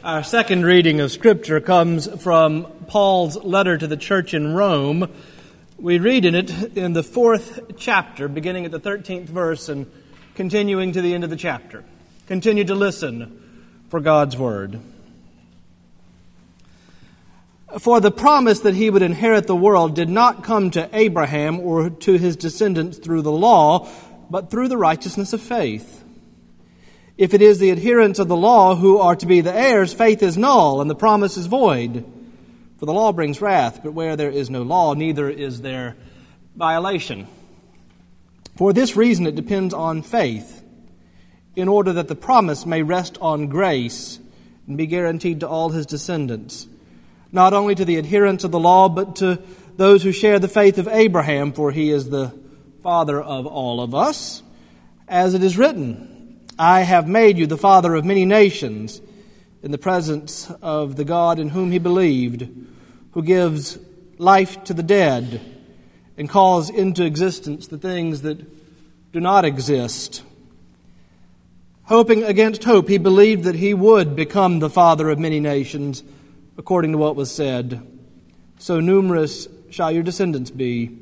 Our second reading of Scripture comes from Paul's letter to the church in Rome. We read in it in the 4th chapter, beginning at the 13th verse and continuing to the end of the chapter. Continue to listen for God's word. For the promise that he would inherit the world did not come to Abraham or to his descendants through the law, but through the righteousness of faith. If it is the adherents of the law who are to be the heirs, faith is null and the promise is void. For the law brings wrath, but where there is no law, neither is there violation. For this reason it depends on faith, in order that the promise may rest on grace and be guaranteed to all his descendants, not only to the adherents of the law, but to those who share the faith of Abraham, for he is the father of all of us. As it is written, I have made you the father of many nations, in the presence of the God in whom he believed, who gives life to the dead and calls into existence the things that do not exist. Hoping against hope, he believed that he would become the father of many nations, according to what was said, so numerous shall your descendants be.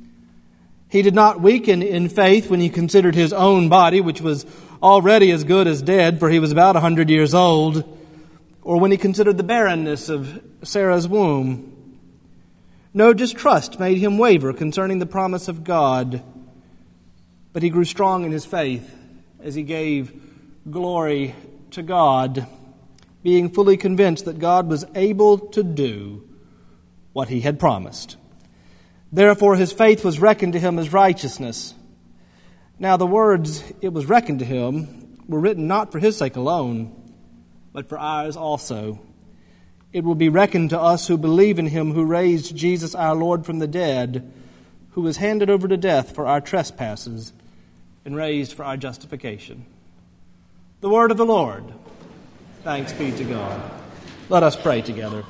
He did not weaken in faith when he considered his own body, which was already as good as dead, for he was about 100 years old, or when he considered the barrenness of Sarah's womb. No distrust made him waver concerning the promise of God, but he grew strong in his faith as he gave glory to God, being fully convinced that God was able to do what he had promised. Therefore his faith was reckoned to him as righteousness. Now the words, it was reckoned to him, were written not for his sake alone, but for ours also. It will be reckoned to us who believe in him who raised Jesus our Lord from the dead, who was handed over to death for our trespasses and raised for our justification. The word of the Lord. Thanks be to God. Let us pray together.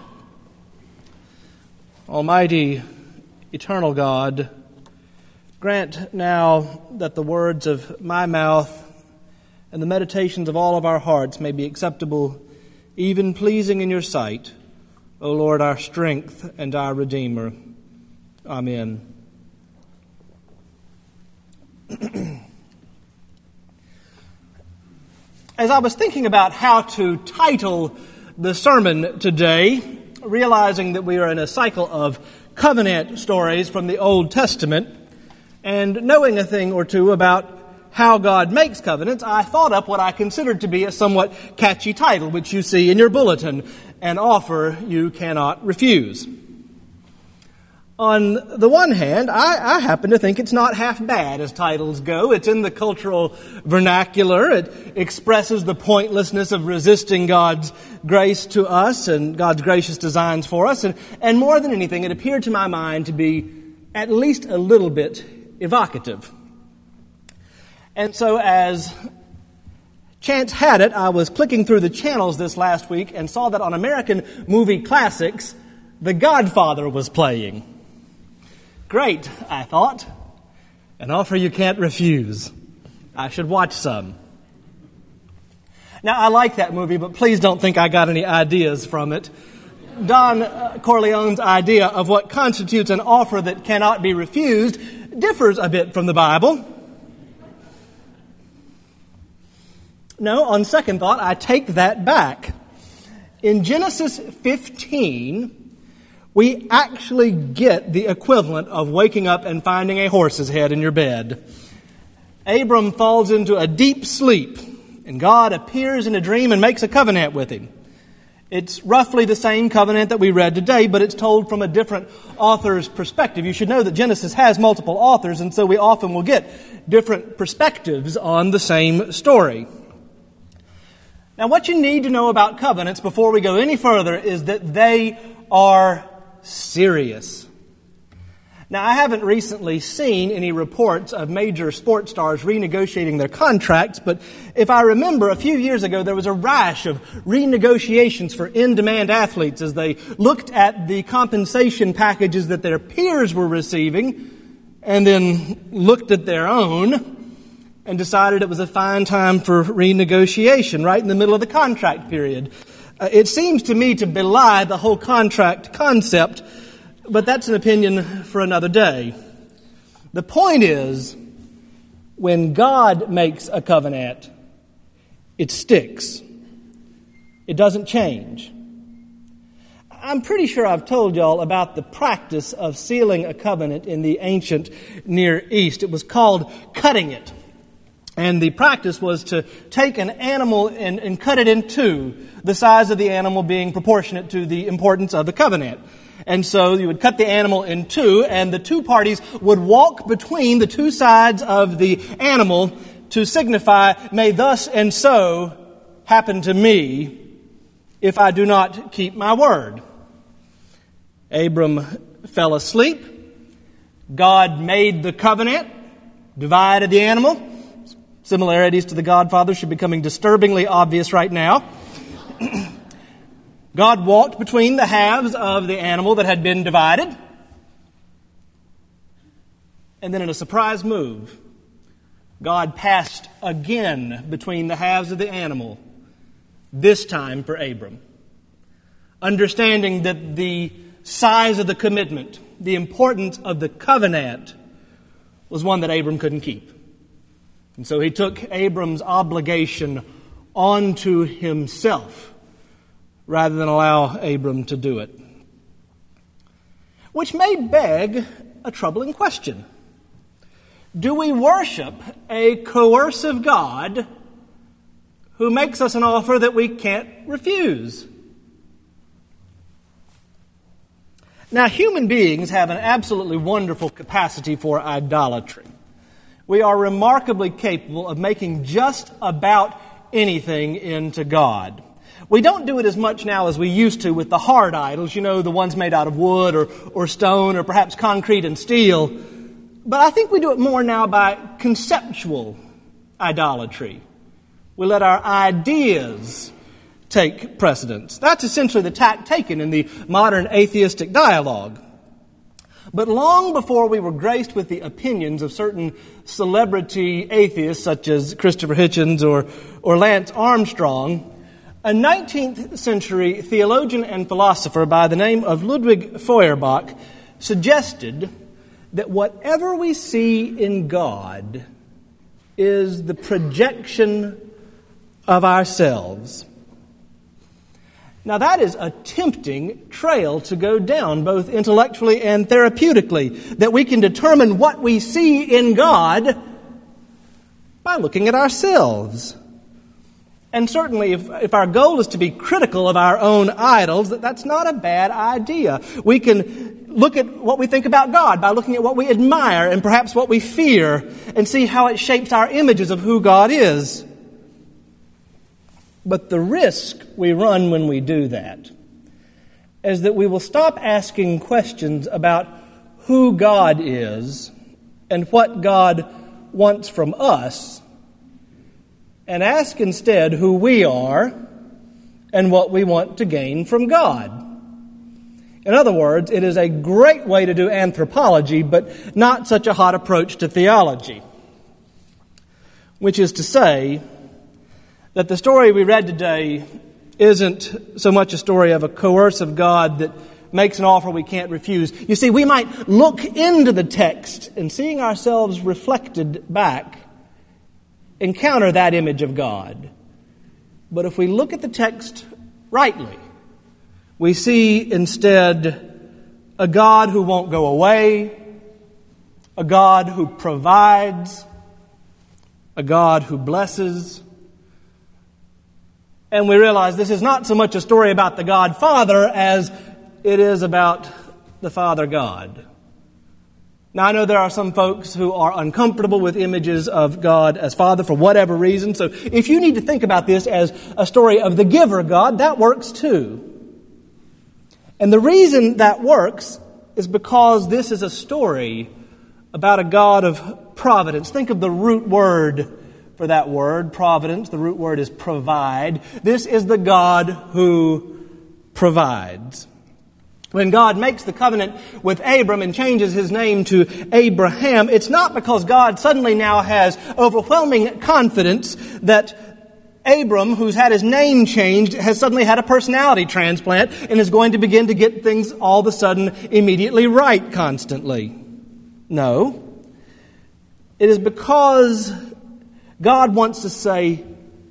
Almighty, eternal God, grant now that the words of my mouth and the meditations of all of our hearts may be acceptable, even pleasing in your sight, O Lord, our strength and our Redeemer. Amen. As I was thinking about how to title the sermon today, realizing that we are in a cycle of covenant stories from the Old Testament, and knowing a thing or two about how God makes covenants, I thought up what I considered to be a somewhat catchy title, which you see in your bulletin, An Offer You Cannot Refuse. On the one hand, I happen to think it's not half bad as titles go. It's in the cultural vernacular. It expresses the pointlessness of resisting God's grace to us and God's gracious designs for us. And more than anything, it appeared to my mind to be at least a little bit evocative. And so as chance had it, I was clicking through the channels this last week and saw that on American Movie Classics, The Godfather was playing. Great, I thought. An offer you can't refuse. I should watch some. Now, I like that movie, but please don't think I got any ideas from it. Don Corleone's idea of what constitutes an offer that cannot be refused differs a bit from the Bible. No, on second thought, I take that back. In Genesis 15, we actually get the equivalent of waking up and finding a horse's head in your bed. Abram falls into a deep sleep, and God appears in a dream and makes a covenant with him. It's roughly the same covenant that we read today, but it's told from a different author's perspective. You should know that Genesis has multiple authors, and so we often will get different perspectives on the same story. Now, what you need to know about covenants before we go any further is that they are serious. Now, I haven't recently seen any reports of major sports stars renegotiating their contracts, but if I remember, a few years ago there was a rash of renegotiations for in-demand athletes as they looked at the compensation packages that their peers were receiving and then looked at their own and decided it was a fine time for renegotiation right in the middle of the contract period. It seems to me to belie the whole contract concept, but that's an opinion for another day. The point is, when God makes a covenant, it sticks. It doesn't change. I'm pretty sure I've told y'all about the practice of sealing a covenant in the ancient Near East. It was called cutting it. And the practice was to take an animal and cut it in two, the size of the animal being proportionate to the importance of the covenant. And so you would cut the animal in two, and the two parties would walk between the two sides of the animal to signify, may thus and so happen to me if I do not keep my word. Abram fell asleep. God made the covenant, divided the animal. Similarities to the Godfather should be becoming disturbingly obvious right now. God walked between the halves of the animal that had been divided. And then in a surprise move, God passed again between the halves of the animal, this time for Abram. Understanding that the size of the commitment, the importance of the covenant, was one that Abram couldn't keep. And so he took Abram's obligation onto himself rather than allow Abram to do it. Which may beg a troubling question. Do we worship a coercive God who makes us an offer that we can't refuse? Now, human beings have an absolutely wonderful capacity for idolatry. We are remarkably capable of making just about anything into God. We don't do it as much now as we used to with the hard idols, the ones made out of wood or stone or perhaps concrete and steel. But I think we do it more now by conceptual idolatry. We let our ideas take precedence. That's essentially the tack taken in the modern atheistic dialogue. But long before we were graced with the opinions of certain celebrity atheists such as Christopher Hitchens or Lance Armstrong, a 19th century theologian and philosopher by the name of Ludwig Feuerbach suggested that whatever we see in God is the projection of ourselves. Now that is a tempting trail to go down, both intellectually and therapeutically, that we can determine what we see in God by looking at ourselves. And certainly if our goal is to be critical of our own idols, that's not a bad idea. We can look at what we think about God by looking at what we admire and perhaps what we fear and see how it shapes our images of who God is. But the risk we run when we do that is that we will stop asking questions about who God is and what God wants from us, and ask instead who we are and what we want to gain from God. In other words, it is a great way to do anthropology, but not such a hot approach to theology. Which is to say that the story we read today isn't so much a story of a coercive God that makes an offer we can't refuse. You see, we might look into the text and seeing ourselves reflected back, encounter that image of God. But if we look at the text rightly, we see instead a God who won't go away, a God who provides, a God who blesses. And we realize this is not so much a story about the God Father as it is about the Father God. Now, I know there are some folks who are uncomfortable with images of God as Father for whatever reason. So if you need to think about this as a story of the giver God, that works too. And the reason that works is because this is a story about a God of providence. Think of the root word for that word, providence. The root word is provide. This is the God who provides. When God makes the covenant with Abram and changes his name to Abraham, it's not because God suddenly now has overwhelming confidence that Abram, who's had his name changed, has suddenly had a personality transplant and is going to begin to get things all of a sudden immediately right constantly. No. It is because God wants to say,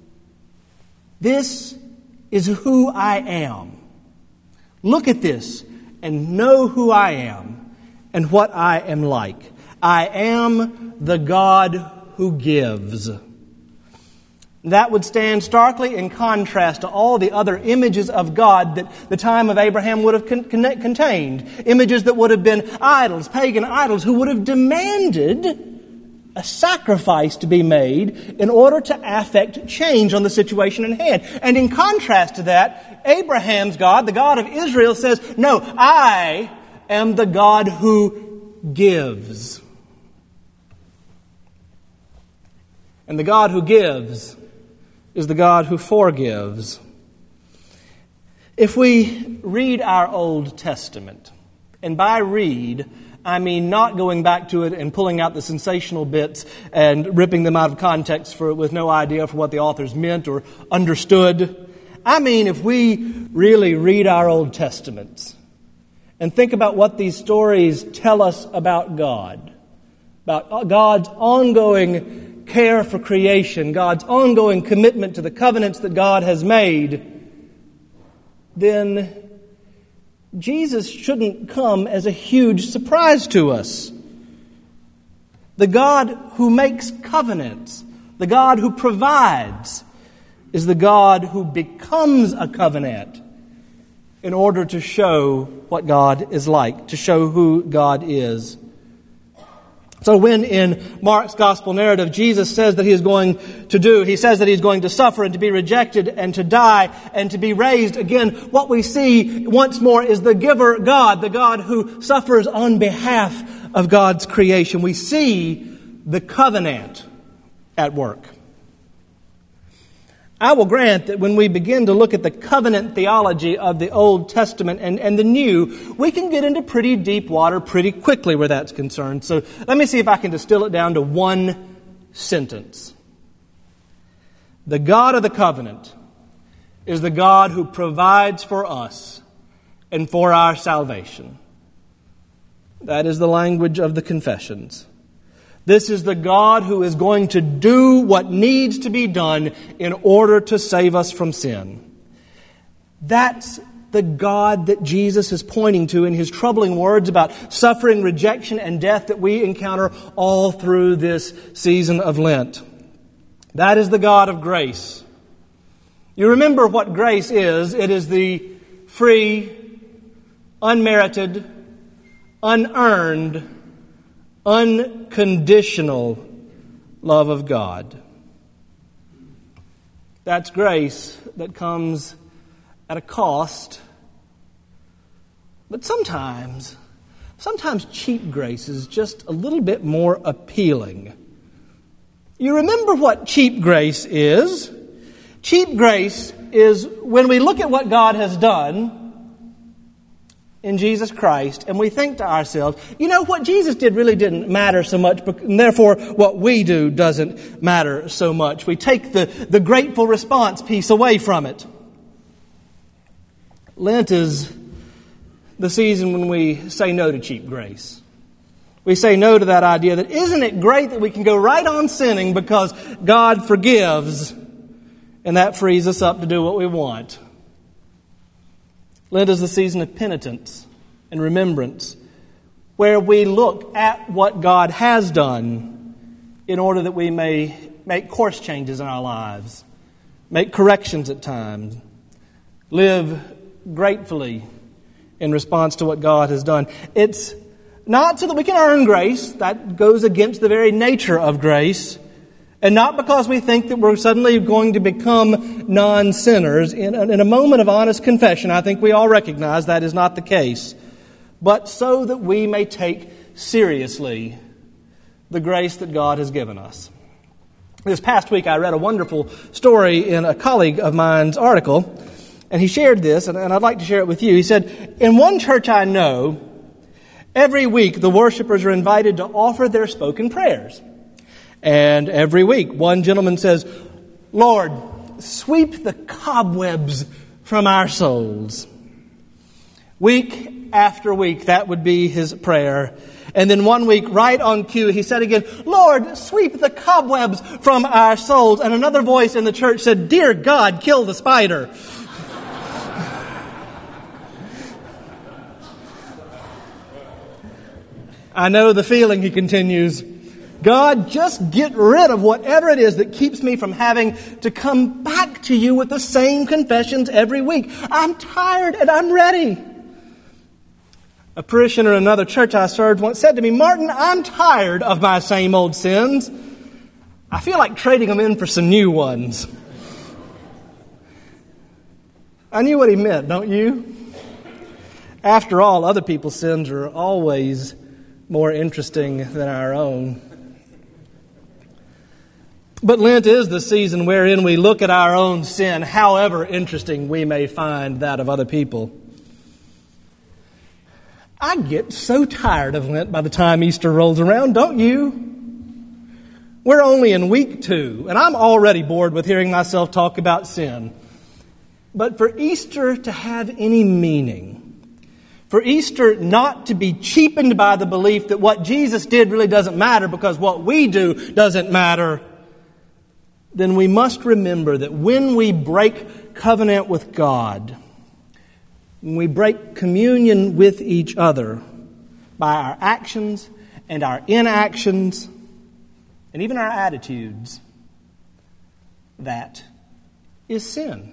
this is who I am. Look at this and know who I am and what I am like. I am the God who gives. That would stand starkly in contrast to all the other images of God that the time of Abraham would have contained. Images that would have been idols, pagan idols, who would have demanded a sacrifice to be made in order to affect change on the situation in hand. And in contrast to that, Abraham's God, the God of Israel, says, no, I am the God who gives. And the God who gives is the God who forgives. If we read our Old Testament, and by read, I mean not going back to it and pulling out the sensational bits and ripping them out of context with no idea for what the authors meant or understood. I mean if we really read our Old Testaments and think about what these stories tell us about God, about God's ongoing care for creation, God's ongoing commitment to the covenants that God has made, then Jesus shouldn't come as a huge surprise to us. The God who makes covenants, the God who provides, is the God who becomes a covenant in order to show what God is like, to show who God is. So when in Mark's gospel narrative, Jesus says that he says that he's going to suffer and to be rejected and to die and to be raised again, what we see once more is the giver God, the God who suffers on behalf of God's creation. We see the covenant at work. I will grant that when we begin to look at the covenant theology of the Old Testament and the New, we can get into pretty deep water pretty quickly where that's concerned. So let me see if I can distill it down to one sentence. The God of the covenant is the God who provides for us and for our salvation. That is the language of the confessions. This is the God who is going to do what needs to be done in order to save us from sin. That's the God that Jesus is pointing to in his troubling words about suffering, rejection, and death that we encounter all through this season of Lent. That is the God of grace. You remember what grace is. It is the free, unmerited, unearned, unconditional love of God. That's grace that comes at a cost. But sometimes cheap grace is just a little bit more appealing. You remember what cheap grace is? Cheap grace is when we look at what God has done in Jesus Christ, and we think to ourselves, what Jesus did really didn't matter so much, and therefore what we do doesn't matter so much. We take the grateful response piece away from it. Lent is the season when we say no to cheap grace. We say no to that idea that isn't it great that we can go right on sinning because God forgives, and that frees us up to do what we want. Lent is the season of penitence and remembrance, where we look at what God has done in order that we may make course changes in our lives, make corrections at times, live gratefully in response to what God has done. It's not so that we can earn grace. That goes against the very nature of grace. And not because we think that we're suddenly going to become non-sinners. In a moment of honest confession, I think we all recognize that is not the case. But so that we may take seriously the grace that God has given us. This past week I read a wonderful story in a colleague of mine's article, and he shared this, and I'd like to share it with you. He said, in one church I know, every week the worshipers are invited to offer their spoken prayers. And every week, one gentleman says, Lord, sweep the cobwebs from our souls. Week after week, that would be his prayer. And then one week, right on cue, he said again, Lord, sweep the cobwebs from our souls. And another voice in the church said, Dear God, kill the spider. I know the feeling, he continues. God, just get rid of whatever it is that keeps me from having to come back to you with the same confessions every week. I'm tired and I'm ready. A parishioner in another church I served once said to me, Martin, I'm tired of my same old sins. I feel like trading them in for some new ones. I knew what he meant, don't you? After all, other people's sins are always more interesting than our own. But Lent is the season wherein we look at our own sin, however interesting we may find that of other people. I get so tired of Lent by the time Easter rolls around, don't you? We're only in week 2, and I'm already bored with hearing myself talk about sin. But for Easter to have any meaning, for Easter not to be cheapened by the belief that what Jesus did really doesn't matter because what we do doesn't matter, then we must remember that when we break covenant with God, when we break communion with each other by our actions and our inactions and even our attitudes, that is sin.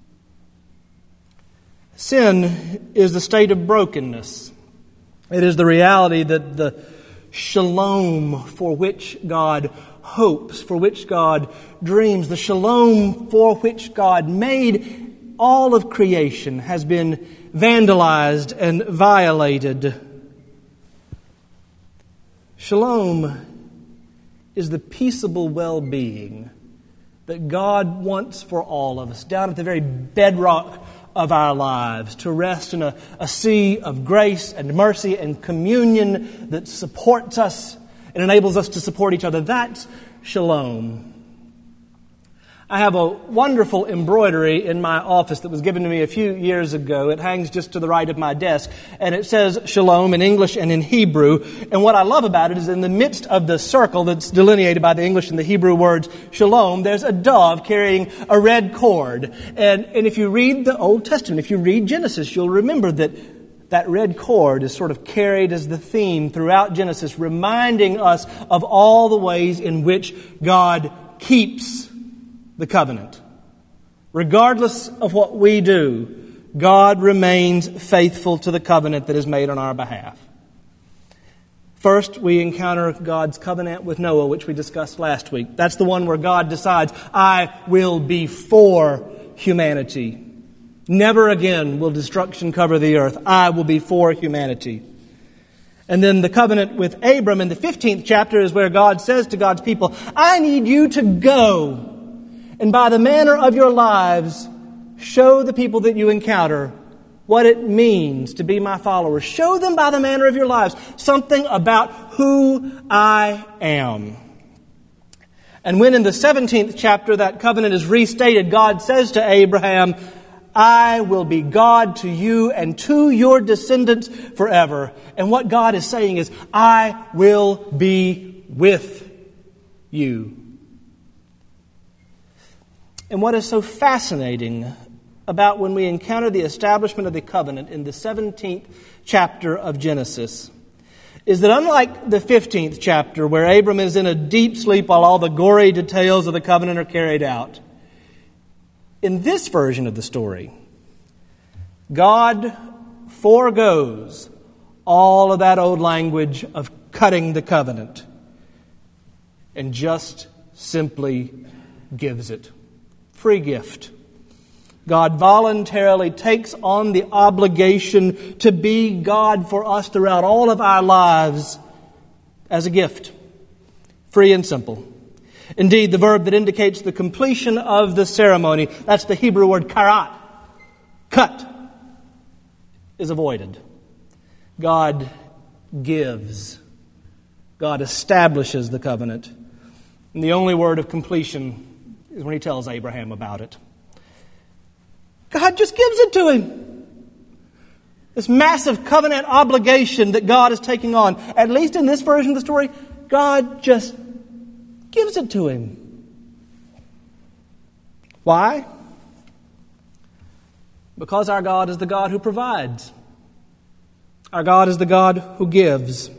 Sin is the state of brokenness. It is the reality that the shalom for which God hopes, for which God dreams, the shalom for which God made all of creation has been vandalized and violated. Shalom is the peaceable well-being that God wants for all of us, down at the very bedrock of our lives, to rest in a sea of grace and mercy and communion that supports us and enables us to support each other. That's shalom. I have a wonderful embroidery in my office that was given to me a few years ago. It hangs just to the right of my desk, and it says shalom in English and in Hebrew. And what I love about it is in the midst of the circle that's delineated by the English and the Hebrew words shalom, there's a dove carrying a red cord. And if you read the Old Testament, if you read Genesis, you'll remember that red cord is sort of carried as the theme throughout Genesis, reminding us of all the ways in which God keeps the covenant. Regardless of what we do, God remains faithful to the covenant that is made on our behalf. First, we encounter God's covenant with Noah, which we discussed last week. That's the one where God decides, I will be for humanity. Never again will destruction cover the earth. I will be for humanity. And then the covenant with Abram in the 15th chapter is where God says to God's people, I need you to go, and by the manner of your lives, show the people that you encounter what it means to be my followers. Show them by the manner of your lives something about who I am. And when in the 17th chapter that covenant is restated, God says to Abraham, I will be God to you and to your descendants forever. And what God is saying is, I will be with you. And what is so fascinating about when we encounter the establishment of the covenant in the 17th chapter of Genesis is that unlike the 15th chapter, where Abram is in a deep sleep while all the gory details of the covenant are carried out, in this version of the story, God forgoes all of that old language of cutting the covenant and just simply gives it. Free gift. God voluntarily takes on the obligation to be God for us throughout all of our lives as a gift. Free and simple. Indeed, the verb that indicates the completion of the ceremony, that's the Hebrew word karat, cut, is avoided. God gives. God establishes the covenant. And the only word of completion is when he tells Abraham about it. God just gives it to him. This massive covenant obligation that God is taking on, at least in this version of the story, God just gives it to him. Why? Because our God is the God who provides. Our God is the God who gives.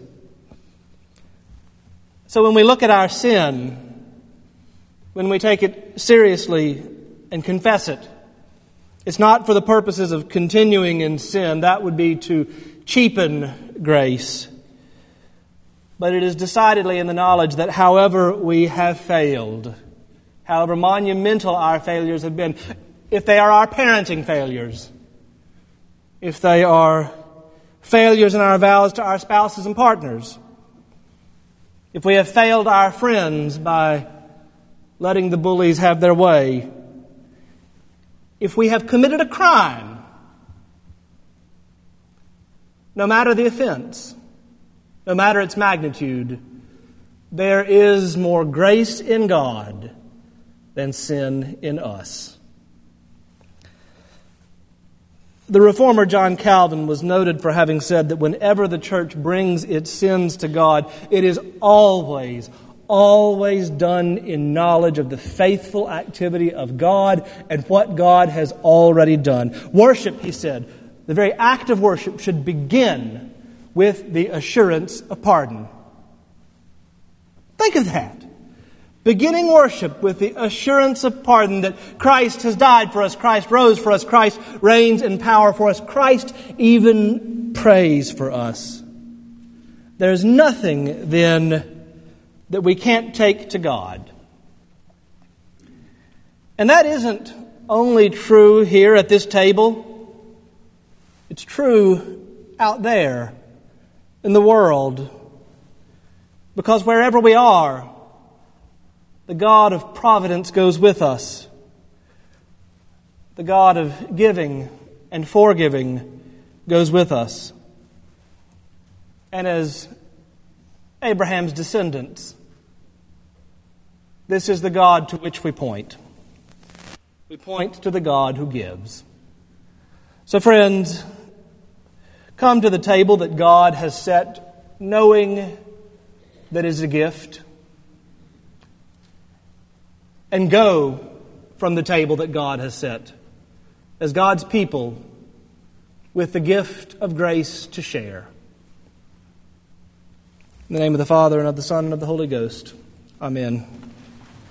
So when we look at our sin, when we take it seriously and confess it, it's not for the purposes of continuing in sin. That would be to cheapen grace. But it is decidedly in the knowledge that however we have failed, however monumental our failures have been, if they are our parenting failures, if they are failures in our vows to our spouses and partners, if we have failed our friends by letting the bullies have their way, if we have committed a crime, no matter the offense, no matter its magnitude, there is more grace in God than sin in us. The reformer John Calvin was noted for having said that whenever the church brings its sins to God, it is always done in knowledge of the faithful activity of God and what God has already done. Worship, he said, the very act of worship should begin with the assurance of pardon. Think of that. Beginning worship with the assurance of pardon that Christ has died for us, Christ rose for us, Christ reigns in power for us, Christ even prays for us. There's nothing then that we can't take to God. And that isn't only true here at this table. It's true out there in the world. Because wherever we are, the God of providence goes with us. The God of giving and forgiving goes with us. And as Abraham's descendants, this is the God to which we point. We point to the God who gives. So friends, come to the table that God has set, knowing that it is a gift. And go from the table that God has set as God's people with the gift of grace to share. In the name of the Father, and of the Son, and of the Holy Ghost. Amen.